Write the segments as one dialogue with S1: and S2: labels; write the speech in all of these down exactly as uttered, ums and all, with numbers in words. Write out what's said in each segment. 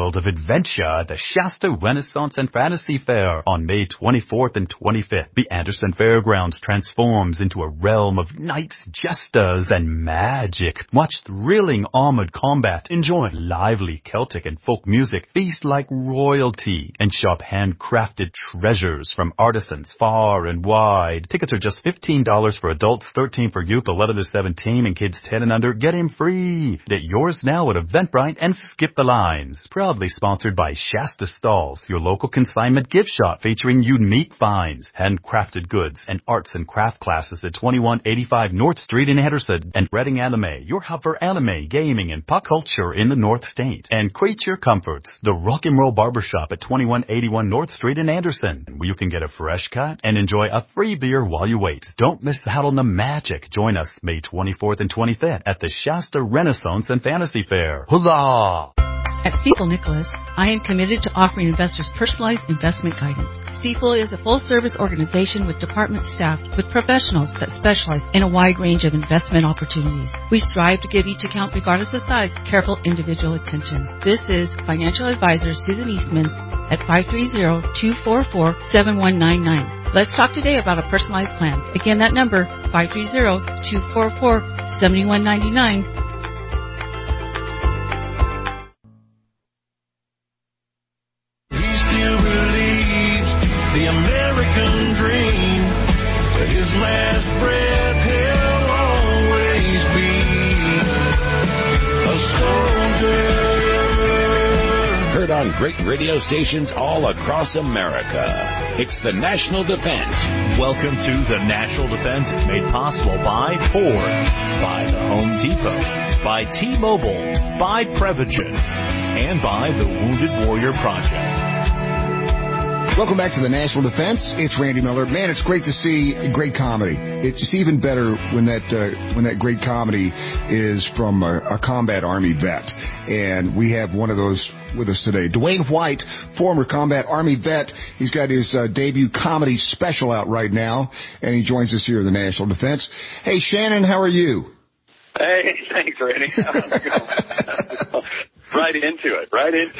S1: world of adventure at the Shasta Renaissance and Fantasy Fair on May twenty-fourth and twenty-fifth. The Anderson Fairgrounds transforms into a realm of knights, jesters, and magic. Watch thrilling armored combat, enjoy lively Celtic and folk music, feast like royalty, and shop handcrafted treasures from artisans far and wide. Tickets are just fifteen dollars for adults, thirteen dollars for youth, eleven to seventeen, and kids ten and under. Get in free. Get yours now at Eventbrite and skip the lines. Proudly sponsored by Shasta Stalls, your local consignment gift shop featuring unique finds, handcrafted goods, and arts and craft classes at twenty-one eighty-five North Street in Henderson. And Reading Anime, your hub for anime, gaming, and pop culture in the North State. And Creature Comforts, the rock and roll barbershop at twenty-one eighty-one North Street in Anderson, where you can get a fresh cut and enjoy a free beer while you wait. Don't miss out on the magic. Join us May twenty-fourth and twenty-fifth at the Shasta Renaissance and Fantasy Fair. Huzzah!
S2: At Stifel Nicholas, I am committed to offering investors personalized investment guidance. Stifel is a full-service organization with department staff with professionals that specialize in a wide range of investment opportunities. We strive to give each account, regardless of size, careful individual attention. This is financial advisor Susan Eastman at five three zero, two four four, seven one nine nine. Let's talk today about a personalized plan. Again, that number, five three zero, two four four, seven one nine nine.
S3: On great radio stations all across America. It's the National Defense.
S4: Welcome to the National Defense, made possible by Ford, by the Home Depot, by T-Mobile, by Prevagen, and by the Wounded Warrior Project.
S5: Welcome back to the National Defense. It's Randy Miller. Man, it's great to see great comedy. It's even better when that uh, when that great comedy is from a, a combat Army vet. And we have one of those with us today. Dwayne White, former combat Army vet. He's got his uh, debut comedy special out right now, and he joins us here in the National Defense. Hey, Shannon, how are you?
S6: Hey, thanks, Randy. How's it going? Right into it, right into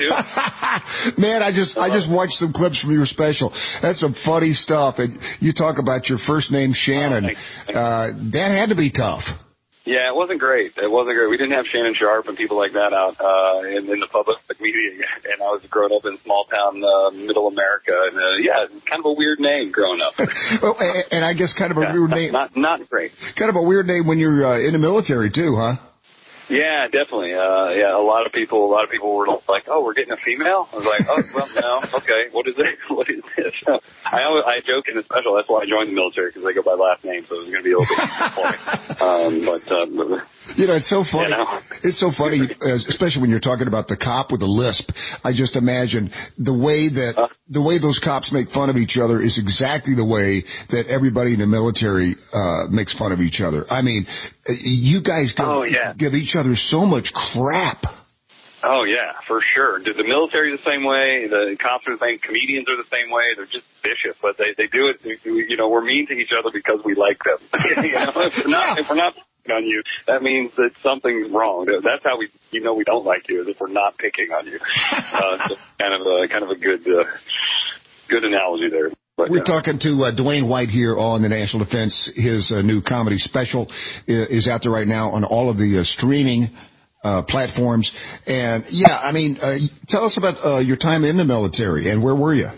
S6: it.
S5: Man, I just I just watched some clips from your special. That's some funny stuff. And you talk about your first name, Shannon. Oh, thanks. Uh, that had to be tough.
S6: Yeah, it wasn't great. It wasn't great. We didn't have Shannon Sharp and people like that out uh, in, in the public media. And I was growing up in small town, uh, middle America. And uh, yeah, kind of a weird name growing up.
S5: Well, and, and I guess kind of a
S6: yeah,
S5: weird name.
S6: Not not great.
S5: Kind of a weird name when you're uh, in the military too, huh?
S6: Yeah, definitely. Uh, yeah, a lot of people, a lot of people were like, "Oh, we're getting a female." I was like, "Oh, well, no, okay. What is it? What is this?" I always, I joke in the special. That's why I joined the military, because I go by last name, so it was going to be a little bit easier for me. Um, but uh,
S5: you know, it's so funny.
S6: You know.
S5: It's so funny, especially when you're talking about the cop with a lisp. I just imagine the way that uh, the way those cops make fun of each other is exactly the way that everybody in the military uh, makes fun of each other. I mean, you guys give,
S6: oh, yeah.
S5: give each other so much crap.
S6: Oh, yeah, for sure. The military is the same way. The cops are the same. Comedians are the same way. They're just vicious, but they, they do it. You know, we're mean to each other because we like them. you know, if we're not, if we're not picking on you, that means that something's wrong. That's how we, you know, we don't like you, is if we're not picking on you. Uh, so kind of a, kind of a good, uh, good analogy there. But,
S5: We're
S6: uh,
S5: talking to uh, Dwayne White here on the National Defense. His uh, new comedy special is, is out there right now on all of the uh, streaming uh, platforms. And, yeah, I mean, uh, tell us about uh, your time in the military, and where were you?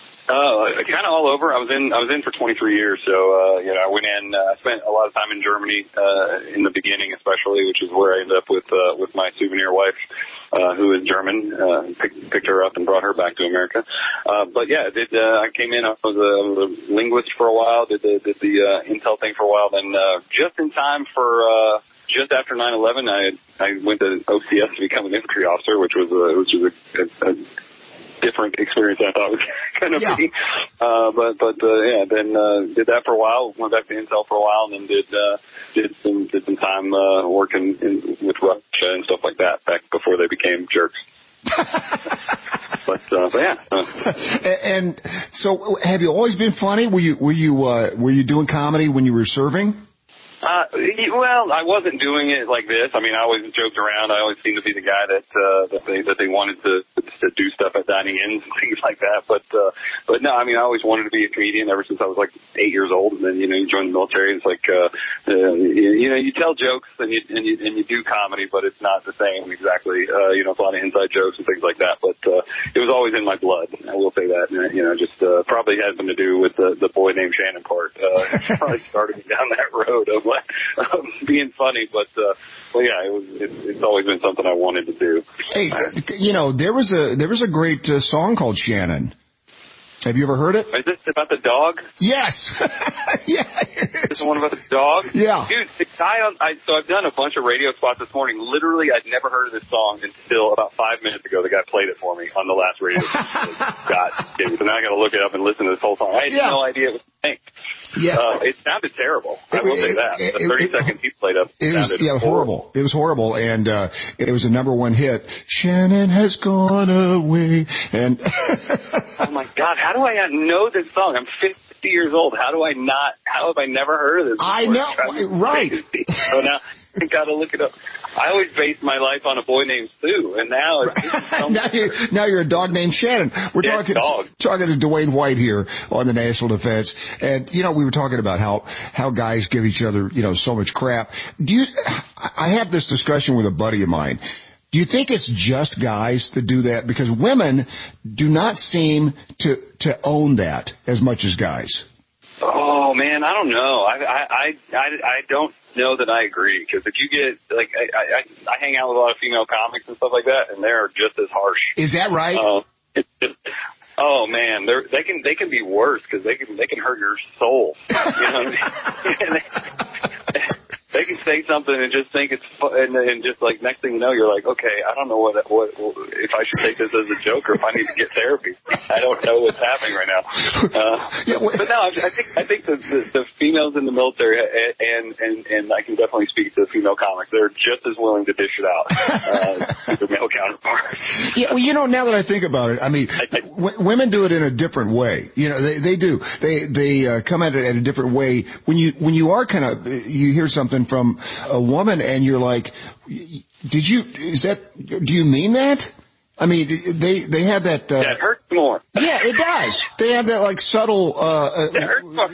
S6: Uh, kind of all over. I was in, I was in for twenty-three years. So, uh, you know, I went in, uh, spent a lot of time in Germany, uh, in the beginning, especially, which is where I ended up with, uh, with my souvenir wife, uh, who is German, uh, picked, picked her up and brought her back to America. Uh, but yeah, did, uh, I came in, I was a, I was a linguist for a while, did the, did the, uh, Intel thing for a while, then, uh, just in time for, uh, just after nine eleven, I, I went to O C S to become an infantry officer, which was a, which was a, a, a different experience than I thought it was going to
S5: yeah.
S6: be. Uh, but, but, uh, yeah, then, uh, did that for a while, went back to Intel for a while, and then did, uh, did some, did some time, uh, working in, with Russia and stuff like that back before they became jerks. but, uh, but yeah. Uh.
S5: And so have you always been funny? Were you, were you, uh, were you doing comedy when you were serving?
S6: Uh, well, I wasn't doing it like this. I mean, I always joked around. I always seemed to be the guy that, uh, that they, that they wanted to, to to do stuff at dining inns and things like that. But uh, but no, I mean, I always wanted to be a comedian ever since I was like eight years old. And then, you know, you join the military. And it's like, uh, uh, you, you know, you tell jokes and you, and you and you do comedy, but it's not the same exactly. Uh, you know, it's a lot of inside jokes and things like that. But uh, it was always in my blood. I will say that. And, you know, just uh, probably had something to do with the, the boy named Shannon part. Uh, probably started me down that road of like um, being funny. But uh, well, yeah, it was. It, it's always been something I wanted to do.
S5: Hey, you know, there was a there was a great uh, song called Shannon. Have you ever heard it?
S6: Is this about the dog?
S5: Yes. Yeah.
S6: Is the one about the dog?
S5: Yeah.
S6: Dude, the guy on, I, so I've done a bunch of radio spots this morning. Literally, I'd never heard of this song until about five minutes ago. The guy played it for me on the last radio station. God, so now I got to look it up and listen to this whole song. I had yeah. no idea it was a thing. Yeah. Uh, it sounded terrible. I will say that. It, the thirty it, seconds he played up
S5: it
S6: sounded
S5: was, yeah,
S6: horrible.
S5: horrible. It was horrible, and uh, it was a number one hit. Shannon has gone away, and
S6: oh my God, how do I not know this song? I'm fifty years old. How do I not? How have I never heard of this before?
S5: I know, right?
S6: So now I got to look it up. I always based my life on a boy named Sue, and now it's
S5: now, you're, now you're a dog named Shannon. We're
S6: yeah,
S5: talking
S6: dog.
S5: talking to Dwayne White here on the National Defense, and you know we were talking about how how guys give each other you know so much crap. Do you? I have this discussion with a buddy of mine. Do you think it's just guys that do that? Because women do not seem to to own that as much as guys.
S6: Oh man, I don't know. I I I I, I don't know that I agree, because if you get like I, I I hang out with a lot of female comics and stuff like that, and they're just as harsh.
S5: Is that right?
S6: Uh, it's just, oh man, they they can they can be worse because they can they can hurt your soul. You know what I mean? They can say something and just think it's fun, and, and just like next thing you know, you're like, okay, I don't know what, what if I should take this as a joke or if I need to get therapy. I don't know what's happening right now. Uh, yeah, but no, I think I think the, the, the females in the military, and, and and I can definitely speak to the female comics, they're just as willing to dish it out uh, as their male counterparts.
S5: Yeah, well, you know, now that I think about it, I mean, I, I, w- women do it in a different way. You know, they they do. They they uh, come at it in a different way. When you when you are kind of you hear something from a woman and you're like, did you, is that, do you mean that? I mean, they, they have that, uh,
S6: yeah, it hurts more.
S5: Yeah, it does. They have that like subtle, uh,
S6: it hurts more.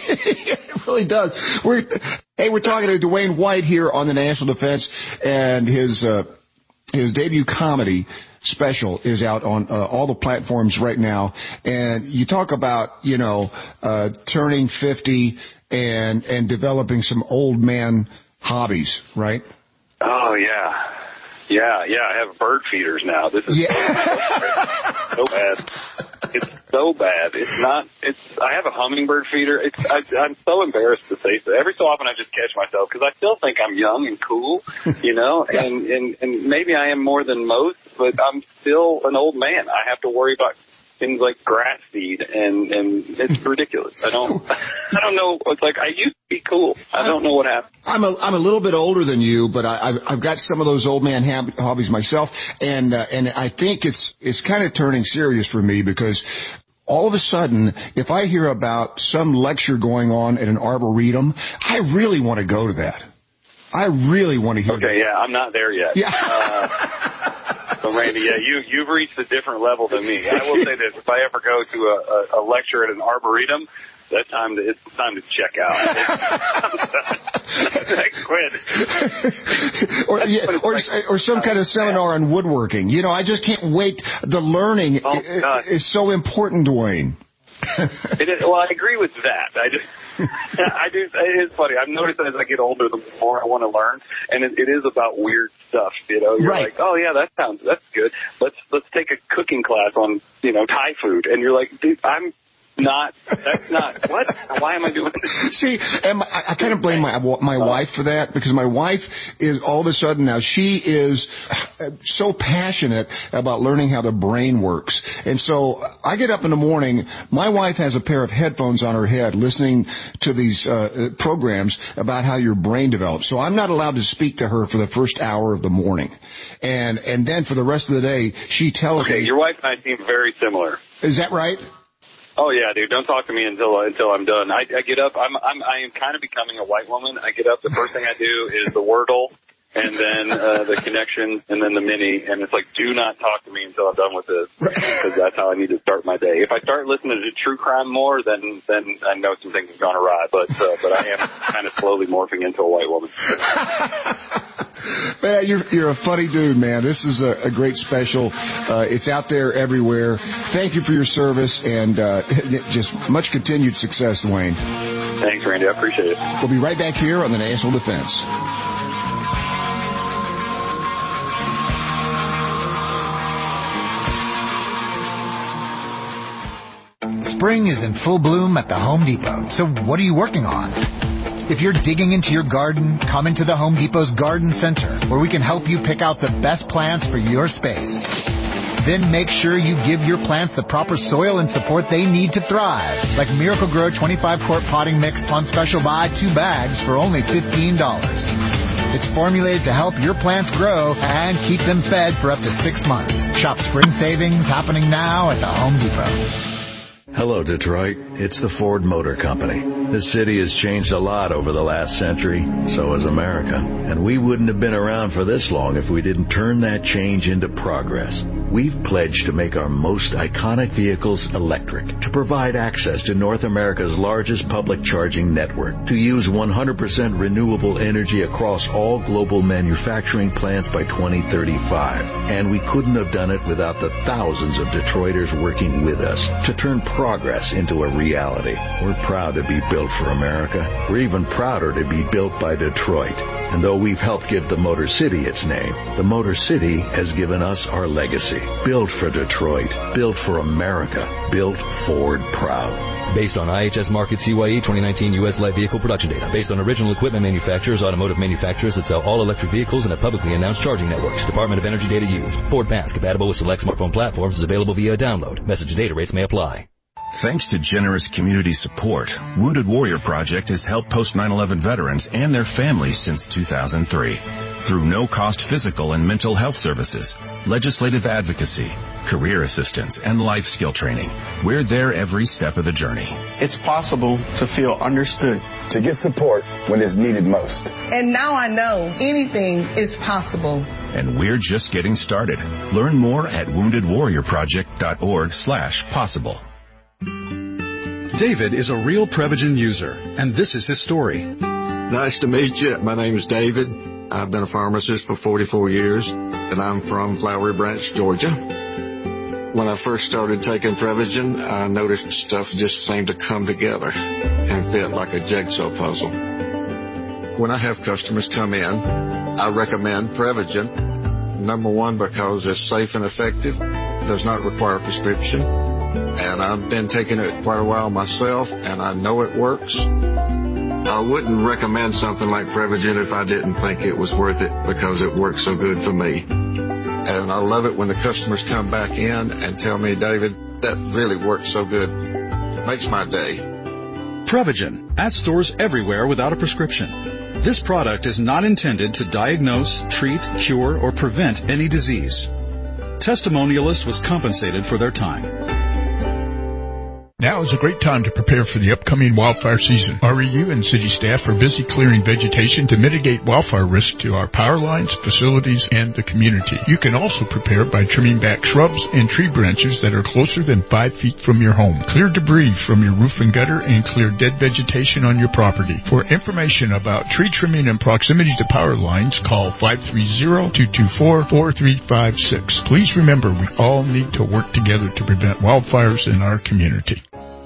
S5: It really does. We're, hey, we're talking to Dwayne White here on the National Defense, and his, uh, his debut comedy special is out on uh, all the platforms right now. And you talk about, you know, uh, turning fifty and and developing some old man hobbies, right?
S6: Oh yeah, yeah, yeah. I have bird feeders now. This is yeah. so bad. It's so bad. It's not. It's. I have a hummingbird feeder. It's. I, I'm so embarrassed to say so. Every so often, I just catch myself because I still think I'm young and cool, you know. yeah. And and and maybe I am more than most, but I'm still an old man. I have to worry about things like grass feed, and and it's ridiculous. I don't I don't know. It's like I used to be cool. I don't know what happened.
S5: I'm a I'm a little bit older than you, but I, I've I've got some of those old man hab- hobbies myself, and uh, and I think it's it's kind of turning serious for me because all of a sudden, if I hear about some lecture going on at an arboretum, I really want to go to that. I really want to hear.
S6: Okay,
S5: that.
S6: yeah, I'm not there yet.
S5: Yeah.
S6: uh, so, Randy, yeah, you, you've reached a different level than me. I will say this, if I ever go to a, a, a lecture at an arboretum, that's time to, it's time to check out. I quit.
S5: or, yeah, or, like, or some kind of seminar on woodworking. You know, I just can't wait. The learning
S6: oh,
S5: is, is so important, Dwayne.
S6: It is, well, I agree with that. I just, I do. It is funny. I've noticed that as I get older, the more I want to learn, and it, it is about weird stuff. You know, you're
S5: right.
S6: like, oh yeah, that sounds that's good. Let's let's take a cooking class on you know Thai food, and you're like, dude, I'm. Not, that's not, what? Why am I doing this?
S5: See, and my, I, I kind of blame my my wife for that, because my wife is all of a sudden now, she is so passionate about learning how the brain works. And so I get up in the morning, my wife has a pair of headphones on her head listening to these uh, programs about how your brain develops. So I'm not allowed to speak to her for the first hour of the morning. And and then for the rest of the day, she tells
S6: okay,
S5: me.
S6: Okay, your wife and I seem very similar.
S5: Is that right?
S6: Oh yeah, dude! Don't talk to me until until I'm done. I, I get up. I'm I'm I am kind of becoming a white woman. I get up. The first thing I do is the Wordle, and then uh, the Connection, and then the Mini, and it's like, do not talk to me until I'm done with this, because that's how I need to start my day. If I start listening to true crime more, then then I know some things have gone awry, but uh, but I am kind of slowly morphing into a white woman.
S5: Man, you're you're a funny dude, man. This is a, a great special. Uh, it's out there everywhere. Thank you for your service, and uh, just much continued success, Dwayne.
S6: Thanks, Randy. I appreciate it.
S5: We'll be right back here on the National Defense.
S7: Spring is in full bloom at the Home Depot. So what are you working on? If you're digging into your garden, come into the Home Depot's Garden Center, where we can help you pick out the best plants for your space. Then make sure you give your plants the proper soil and support they need to thrive, like Miracle-Gro twenty-five quart potting mix on special buy two bags for only fifteen dollars. It's formulated to help your plants grow and keep them fed for up to six months. Shop spring savings happening now at the Home Depot.
S8: Hello, Detroit. It's the Ford Motor Company. This city has changed a lot over the last century, so has America. And we wouldn't have been around for this long if we didn't turn that change into progress. We've pledged to make our most iconic vehicles electric, to provide access to North America's largest public charging network, to use one hundred percent renewable energy across all global manufacturing plants by twenty thirty-five. And we couldn't have done it without the thousands of Detroiters working with us to turn progress into a reality. We're proud to be built for America. We're even prouder to be built by Detroit. And though we've helped give the Motor City its name, the Motor City has given us our legacy. Built for Detroit. Built for America. Built Ford proud.
S9: Based on I H S Market C Y E twenty nineteen U S light vehicle production data. Based on original equipment manufacturers, automotive manufacturers that sell all electric vehicles and have publicly announced charging networks. Department of Energy data used. Ford Pass, compatible with select smartphone platforms, is available via download. Message data rates may apply.
S10: Thanks to generous community support, Wounded Warrior Project has helped post nine eleven veterans and their families since two thousand three. Through no-cost physical and mental health services, legislative advocacy, career assistance, and life skill training, we're there every step of the journey.
S11: It's possible to feel understood,
S12: to get support when it's needed most.
S13: And now I know anything is possible.
S10: And we're just getting started. Learn more at wounded warrior project dot org slash possible.
S14: David is a real Prevagen user, and this is his story.
S15: Nice to meet you. My name is David. I've been a pharmacist for forty-four years, and I'm from Flowery Branch, Georgia. When I first started taking Prevagen, I noticed stuff just seemed to come together and fit like a jigsaw puzzle. When I have customers come in, I recommend Prevagen. Number one, because it's safe and effective, does not require a prescription. And I've been taking it quite a while myself, and I know it works. I wouldn't recommend something like Prevagen if I didn't think it was worth it, because it works so good for me. And I love it when the customers come back in and tell me, David, that really works so good. It makes my day.
S14: Prevagen, at stores everywhere without a prescription. This product is not intended to diagnose, treat, cure, or prevent any disease. Testimonialist was compensated for their time.
S16: Now is a great time to prepare for the upcoming wildfire season. R E U and city staff are busy clearing vegetation to mitigate wildfire risk to our power lines, facilities, and the community. You can also prepare by trimming back shrubs and tree branches that are closer than five feet from your home. Clear debris from your roof and gutter and clear dead vegetation on your property. For information about tree trimming and proximity to power lines, call five three zero, two two four, four three five six. Please remember, we all need to work together to prevent wildfires in our community.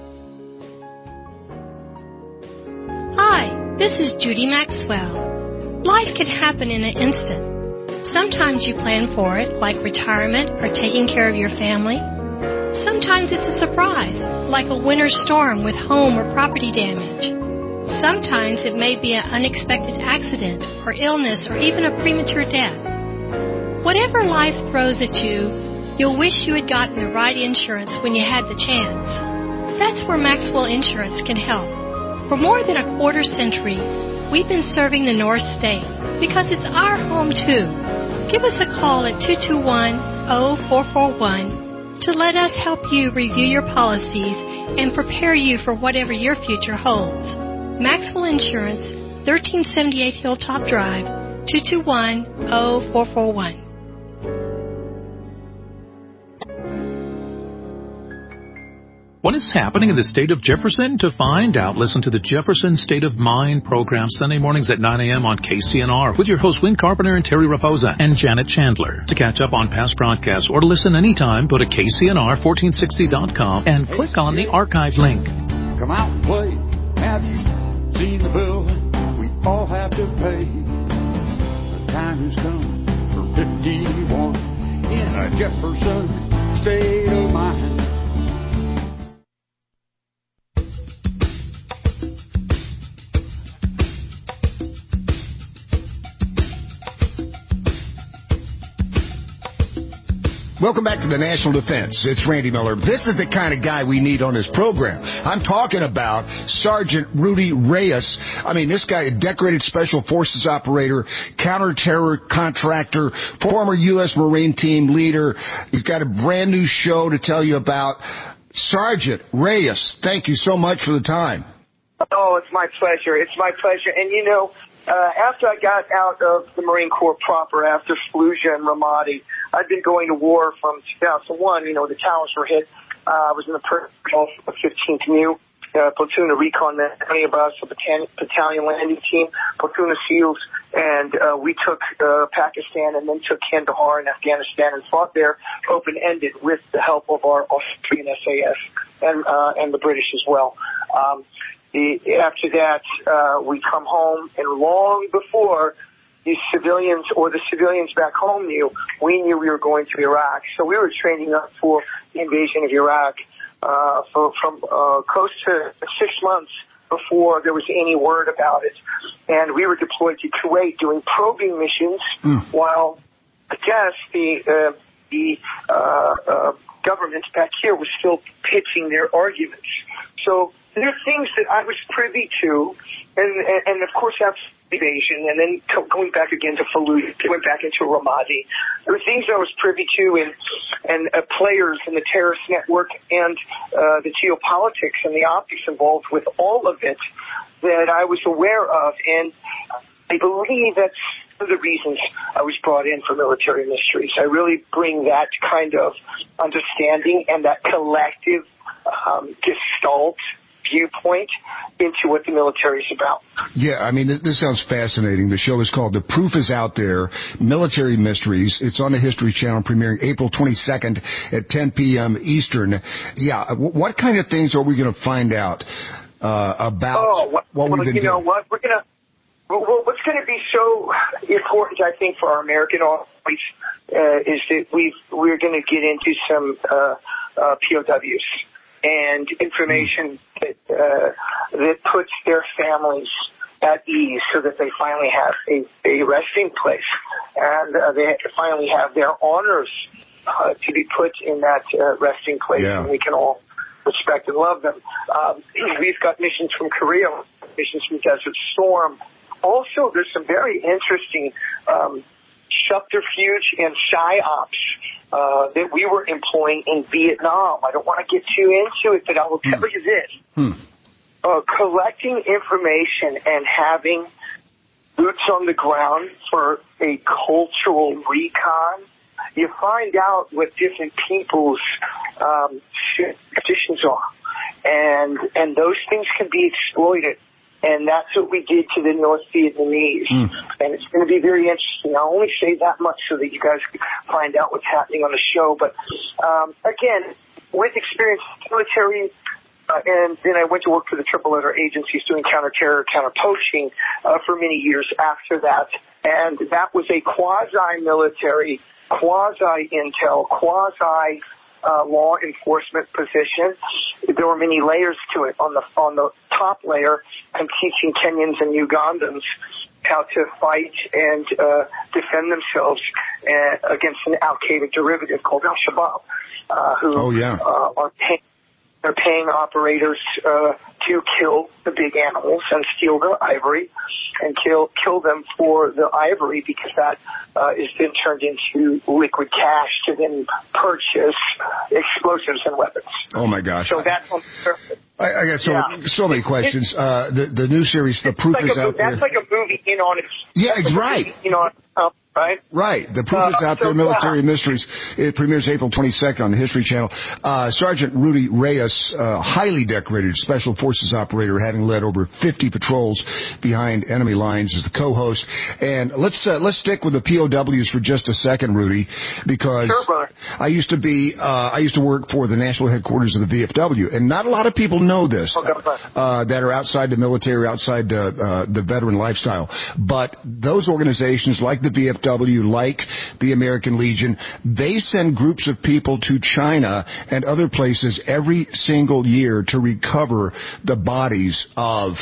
S17: This is Judy Maxwell. Life can happen in an instant. Sometimes you plan for it, like retirement or taking care of your family. Sometimes it's a surprise, like a winter storm with home or property damage. Sometimes it may be an unexpected accident or illness or even a premature death. Whatever life throws at you, you'll wish you had gotten the right insurance when you had the chance. That's where Maxwell Insurance can help. For more than a quarter century, we've been serving the North State because it's our home too. Give us a call at two two one, zero four four one to let us help you review your policies and prepare you for whatever your future holds. Maxwell Insurance, thirteen seventy-eight Hilltop Drive, two two one, zero four four one.
S18: What is happening in the state of Jefferson? To find out, listen to the Jefferson State of Mind program Sunday mornings at nine a.m. on K C N R with your hosts Win Carpenter and Terry Raposa and Janet Chandler. To catch up on past broadcasts or to listen anytime, go to K C N R fourteen sixty dot com and click on the archive link.
S19: Come out and play. Have you seen the bill we all have to pay? The time has come for fifty-one in a Jefferson State of Mind.
S5: Welcome back to the National Defense. It's Randy Miller. This is the kind of guy we need on this program. I'm talking about Sergeant Rudy Reyes. I mean, this guy, a decorated Special Forces operator, counter-terror contractor, former U S Marine team leader. He's got a brand new show to tell you about. Sergeant Reyes, thank you so much for the time.
S20: Oh, it's my pleasure. It's my pleasure. And, you know, Uh, after I got out of the Marine Corps proper, after Fallujah and Ramadi, I'd been going to war from two thousand one. You know, the towers were hit. Uh, I was in the fifteenth M U, uh, platoon of recon, many of us, a battalion, battalion landing team, platoon of SEALs, and uh, we took uh, Pakistan and then took Kandahar in Afghanistan and fought there, open-ended, with the help of our Australian S A S and, uh, and the British as well. Um, The, after that, uh, we come home, and long before the civilians or the civilians back home knew, we knew we were going to Iraq. So we were training up for the invasion of Iraq uh, for, from uh, close to six months before there was any word about it. And we were deployed to Kuwait doing probing missions mm. while, I guess, the uh, the uh, uh, government back here was still pitching their arguments. So there are things that I was privy to, and, and, and of course that's invasion, and then going back again to Fallujah, went back into Ramadi. There were things I was privy to, and and uh, players in the terrorist network and uh, the geopolitics and the optics involved with all of it that I was aware of, and I believe that's one of the reasons I was brought in for military mysteries. I really bring that kind of understanding and that collective um, gestalt viewpoint into what the military is about.
S5: Yeah, I mean, this sounds fascinating. The show is called The Proof is Out There, Military Mysteries. It's on the History Channel, premiering April twenty-second at ten p.m. Eastern. Yeah, what kind of things are we going to find out uh, about
S20: oh, well,
S5: what we've been
S20: you
S5: doing?
S20: know what? We're going to Well, what's going to be so important, I think, for our American audience uh, is that we've, we're going to get into some uh, uh, P O Ws and information that, uh, that puts their families at ease so that they finally have a, a resting place and uh, they finally have their honors uh, to be put in that uh, resting place, yeah. and we can all respect and love them. Um, we've got missions from Korea, missions from Desert Storm. Also, there's some very interesting um, subterfuge and psyops uh, that we were employing in Vietnam. I don't want to get too into it, but I will tell hmm. you this. Hmm. Uh, collecting information and having boots on the ground for a cultural recon, you find out what different people's um, traditions are. And, and those things can be exploited. And that's what we did to the North Vietnamese. Mm. And it's going to be very interesting. I'll only say that much so that you guys can find out what's happening on the show. But, um, again, with experience in the military, uh, and then I went to work for the triple letter agencies doing counter-terror, counter-poaching uh, for many years after that. And that was a quasi-military, quasi-intel, quasi Uh, law enforcement position. There were many layers to it. On the on the top layer, I'm teaching Kenyans and Ugandans how to fight and uh, defend themselves uh, against an Al-Qaeda derivative called Al-Shabaab, uh, who
S5: oh, yeah.
S20: uh, are paying they're paying operators uh, to kill the big animals and steal their ivory and kill kill them for the ivory because that uh, is then turned into liquid cash to then purchase explosives and weapons.
S5: Oh, my gosh.
S20: So that's on the surface.
S5: I, I got so
S20: yeah.
S5: so many questions. Uh, the the new series, The Proof
S20: like
S5: is
S20: a,
S5: Out
S20: that's
S5: There.
S20: That's like a movie in on its.
S5: Yeah, it's
S20: like
S5: right.
S20: You know, um, right?
S5: Right. The Proof
S20: uh,
S5: is Out
S20: so,
S5: There, Military
S20: yeah.
S5: Mysteries. It premieres April twenty-second on the History Channel. Uh, Sergeant Rudy Reyes, uh, highly decorated Special Forces operator, having led over fifty patrols behind enemy lines, is the co-host. And let's uh, let's stick with the P O Ws for just a second, Rudy, because
S20: sure,
S5: I used to be uh, I used to work for the national headquarters of the V F W, and not a lot of people know this uh, that are outside the military, outside the, uh, the veteran lifestyle. But those organizations, like the V F W, like the American Legion, they send groups of people to China and other places every single year to recover the bodies of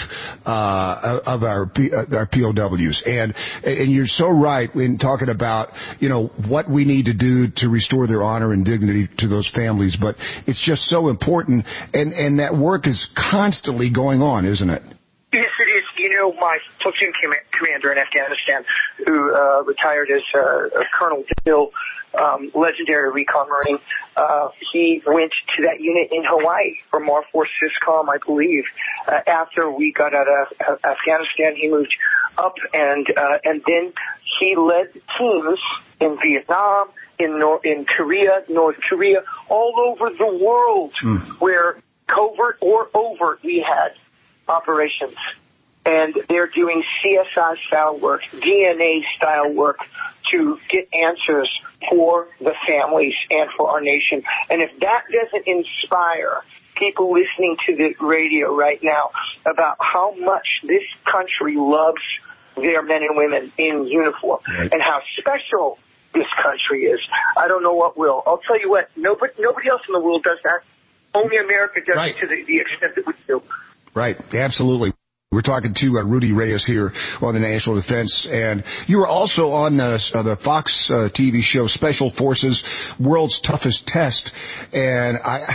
S5: uh, of our P, uh, our P O Ws. And and you're so right in talking about, you know, what we need to do to restore their honor and dignity to those families. But it's just so important, and and that work is constantly going on, isn't it?
S20: Yes, it is. You know, my platoon com- commander in Afghanistan, who uh, retired as uh, Colonel Dill, um, legendary recon Marine, uh, he went to that unit in Hawaii for Marforce SysCom, I believe. Uh, after we got out of uh, Afghanistan, he moved up, and uh, and then he led teams in Vietnam, in Nor- in Korea, North Korea, all over the world, mm. where covert or overt we had operations. And they're doing C S I style work, D N A style work to get answers for the families and for our nation. And if that doesn't inspire people listening to the radio right now about how much this country loves their men and women in uniform, right, and how special this country is, I don't know what will. I'll tell you what, nobody, nobody else in the world does that. Only America does
S5: right.
S20: it to the, the extent that we do.
S5: Right, absolutely. We're talking to uh, Rudy Reyes here on the National Defense, and you were also on uh, uh, the Fox uh, T V show Special Forces, World's Toughest Test. And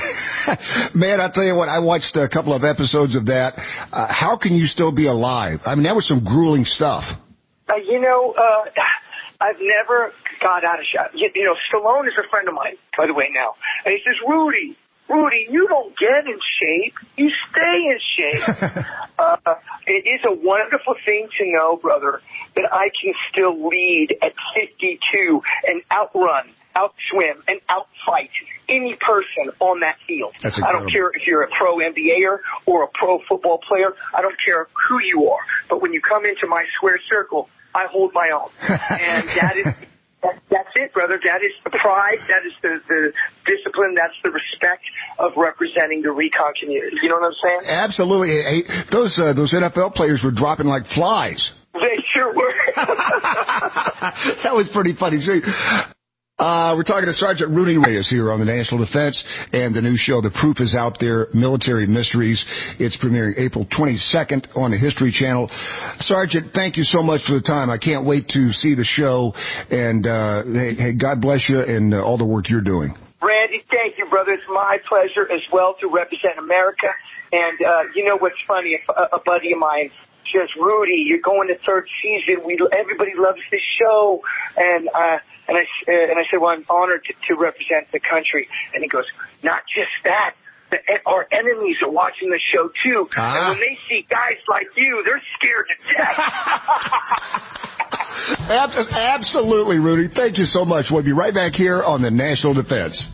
S5: I, man, I'll tell you what, I watched a couple of episodes of that. Uh, how can you still be alive? I mean, that was some grueling stuff.
S20: Uh, you know, uh, I've never got out of shot. You, you know, Stallone is a friend of mine, by the way, now. And he says, Rudy, Rudy, you don't get in shape. You stay in shape. uh, it is a wonderful thing to know, brother, that I can still lead at fifty-two and outrun, outswim, and outfight any person on that field.
S5: That's
S20: I don't care if you're a pro N B A-er or a pro football player. I don't care who you are. But when you come into my square circle, I hold my own. And that is... That, that's it, brother. That is the pride. That is the, the discipline. That's the respect of representing the recon community. You know what I'm saying?
S5: Absolutely. Hey, those uh, those N F L players were dropping like flies.
S20: They sure were.
S5: That was pretty funny. See, Uh, we're talking to Sergeant Rudy Reyes here on the National Defense and the new show, The Proof is Out There, Military Mysteries. It's premiering April twenty-second on the History Channel. Sergeant, thank you so much for the time. I can't wait to see the show. And, uh, hey, hey God bless you and uh, all the work you're doing.
S20: Randy, thank you, brother. It's my pleasure as well to represent America. And, uh, you know what's funny? A, a buddy of mine says, Rudy, you're going to third season. We, everybody loves this show. And, uh, And I, uh, and I said, well, I'm honored to, to represent the country. And he goes, not just that. The, our enemies are watching the show, too. Ah. And when they see guys like you, they're scared to death.
S5: Absolutely, Rudy. Thank you so much. We'll be right back here on the National Defense.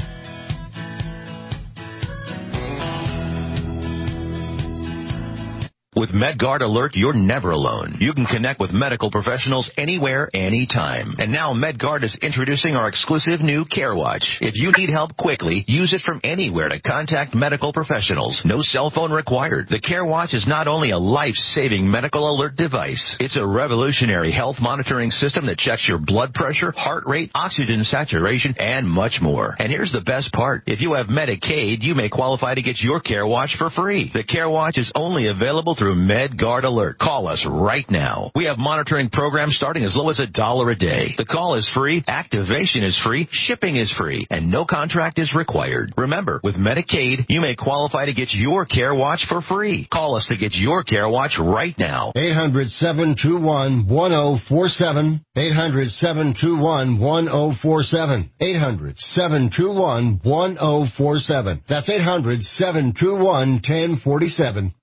S21: With MedGuard Alert, you're never alone. You can connect with medical professionals anywhere, anytime. And now MedGuard is introducing our exclusive new CareWatch. If you need help quickly, use it from anywhere to contact medical professionals. No cell phone required. The CareWatch is not only a life-saving medical alert device, it's a revolutionary health monitoring system that checks your blood pressure, heart rate, oxygen saturation, and much more. And here's the best part. If you have Medicaid, you may qualify to get your CareWatch for free. The CareWatch is only available through through MedGuard Alert. Call us right now. We have monitoring programs starting as low as a dollar a day. The call is free, activation is free, shipping is free, and no contract is required. Remember, with Medicaid, you may qualify to get your Care Watch for free. Call us to get your Care Watch right now.
S1: eight hundred, seven two one, one oh four seven. eight hundred, seven two one, one oh four seven. eight hundred, seven two one, one oh four seven. That's eight hundred, seven two one, one oh four seven.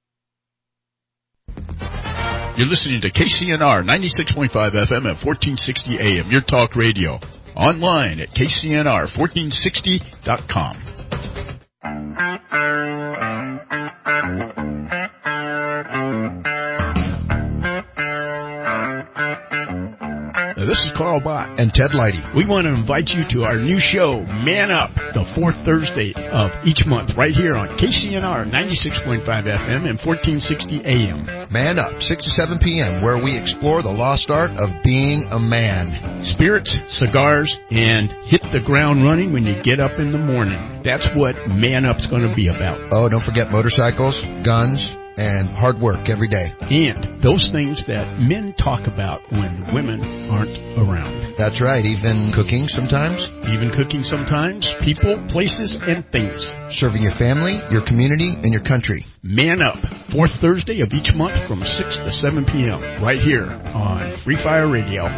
S16: You're listening to K C N R ninety-six point five F M at fourteen sixty A M, your talk radio. Online at K C N R fourteen sixty dot com. This is Carl Bott
S1: and Ted Leidy.
S16: We want to invite you to our new show, Man Up, the fourth Thursday of each month, right here on K C N R ninety-six point five F M and fourteen sixty A M.
S1: Man Up, six to seven P M, where we explore the lost art of being a man.
S16: Spirits, cigars, and hit the ground running when you get up in the morning. That's what Man Up's going to be about.
S1: Oh, don't forget motorcycles, guns, and hard work every day.
S16: And those things that men talk about when women aren't around.
S1: That's right, even cooking sometimes.
S16: Even cooking sometimes. People, places, and things.
S1: Serving your family, your community, and your country.
S16: Man Up, fourth Thursday of each month from six to seven P M right here on Free Fire Radio.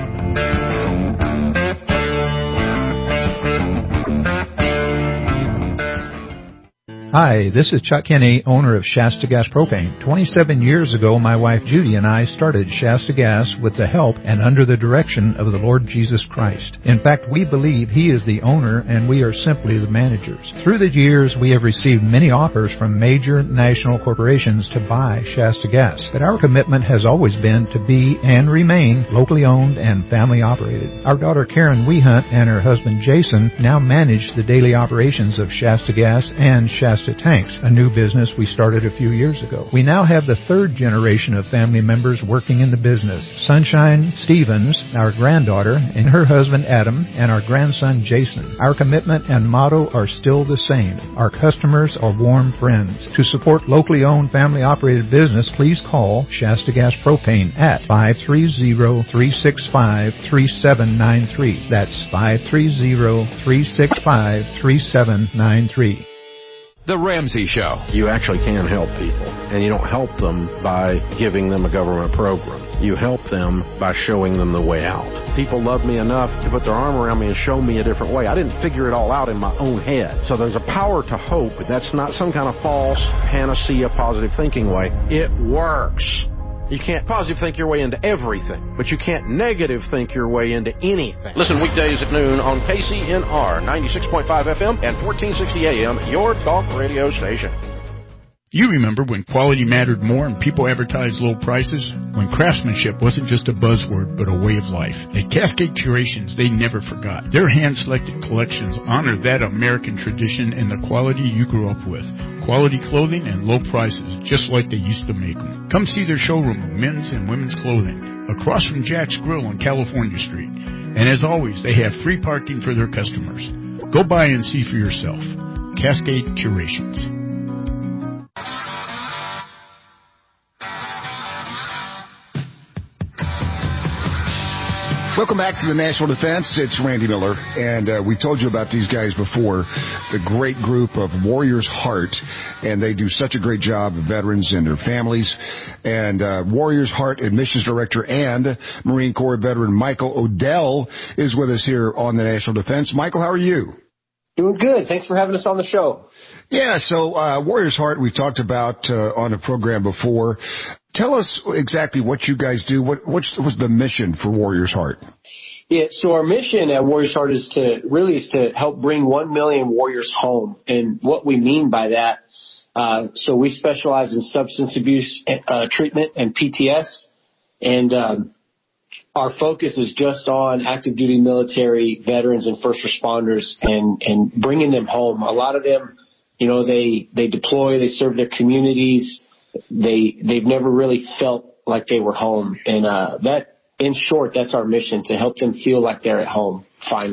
S22: Hi, this is Chuck Kinney, owner of Shasta Gas Propane. twenty-seven years ago, my wife Judy and I started Shasta Gas with the help and under the direction of the Lord Jesus Christ. In fact, we believe He is the owner and we are simply the managers. Through the years, we have received many offers from major national corporations to buy Shasta Gas, but our commitment has always been to be and remain locally owned and family operated. Our daughter Karen Wehunt and her husband Jason now manage the daily operations of Shasta Gas and Shasta Tanks, a new business we started a few years ago. We now have the third generation of family members working in the business. Sunshine Stevens, our granddaughter, and her husband Adam, and our grandson Jason. Our commitment and motto are still the same. Our customers are warm friends. To support locally owned, family operated business, please call Shasta Gas Propane at five three zero, three six five, three seven nine three. That's five three zero, three six five, three seven nine three.
S23: The Ramsey Show.
S24: You actually can help people, and you don't help them by giving them a government program. You help them by showing them the way out. People love me enough to put their arm around me and show me a different way. I didn't figure it all out in my own head. So there's a power to hope. That's not some kind of false panacea positive thinking way. It works. You can't positive think your way into everything, but you can't negative think your way into anything. Listen weekdays at noon on K C N R ninety-six point five F M and fourteen sixty A M, your talk radio station.
S16: You remember when quality mattered more and people advertised low prices? When craftsmanship wasn't just a buzzword, but a way of life. At Cascade Curations, they never forgot. Their hand-selected collections honor that American tradition and the quality you grew up with. Quality clothing and low prices, just like they used to make them. Come see their showroom of men's and women's clothing, across from Jack's Grill on California Street. And as always, they have free parking for their customers. Go by and see for yourself. Cascade Curations.
S5: Welcome back to the National Defense. It's Randy Miller, and uh, we told you about these guys before, the great group of Warriors Heart, and they do such a great job of veterans and their families. And uh, Warriors Heart Admissions Director and Marine Corps veteran Michael Odell is with us here on the National Defense. Michael, how are you?
S25: Doing good. Thanks for having us on the show.
S5: Yeah, so uh, Warriors Heart, we've talked about uh, on the program before. Tell us exactly what you guys do. What what's, what's the mission for Warriors Heart?
S25: Yeah, so our mission at Warriors Heart is to really is to help bring one million warriors home. And what we mean by that, uh, so we specialize in substance abuse uh, treatment and P T S. And um, our focus is just on active duty military veterans and first responders and, and bringing them home. A lot of them, you know, they, they deploy, they serve their communities. They, they've never really felt like they were home. And, uh, that, in short, that's our mission, to help them feel like they're at home, finally.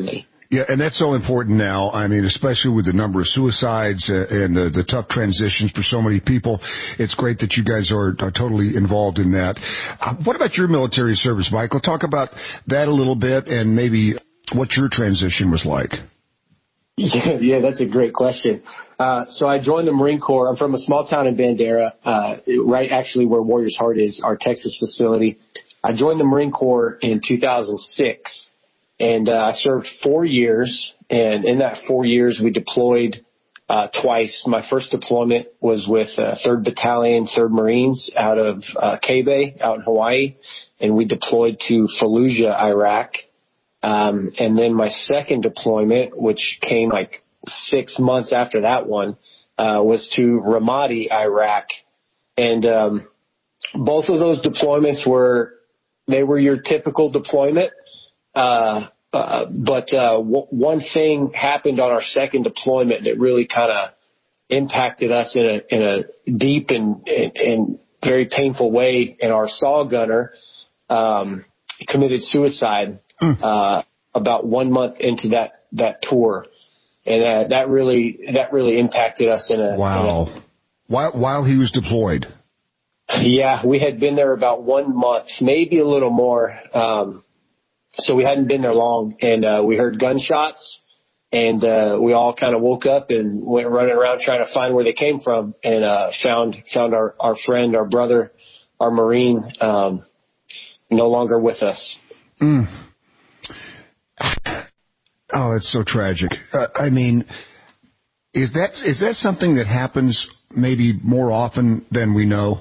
S5: Yeah, and that's so important now. I mean, especially with the number of suicides uh, and the, the tough transitions for so many people. It's great that you guys are, are totally involved in that. Uh, what about your military service, Michael? Talk about that a little bit and maybe what your transition was like.
S25: Yeah, yeah, that's a great question. Uh, so I joined the Marine Corps. I'm from a small town in Bandera, uh, right actually where Warriors Heart is, our Texas facility. I joined the Marine Corps in two thousand six. And, uh, I served four years, and in that four years, we deployed, uh, twice. My first deployment was with, uh, third Battalion, third Marines out of, uh, K-Bay out in Hawaii, and we deployed to Fallujah, Iraq. Um, and then my second deployment, which came like six months after that one, uh, was to Ramadi, Iraq. And, um, both of those deployments were, they were your typical deployment. Uh, uh, but, uh, w- one thing happened on our second deployment that really kind of impacted us in a, in a deep and, and, and very painful way. And our saw gunner, um, committed suicide, mm. uh, about one month into that, that tour. And, uh, that really, that really impacted us in a,
S5: wow.
S25: In a,
S5: while, while he was deployed.
S25: Yeah, we had been there about one month, maybe a little more. Um, So we hadn't been there long, and uh, we heard gunshots, and uh, we all kind of woke up and went running around trying to find where they came from, and uh, found found our, our friend, our brother, our Marine, um, no longer with us.
S5: Mm. Oh, that's so tragic. Uh, I mean, is that is that something that happens maybe more often than we know?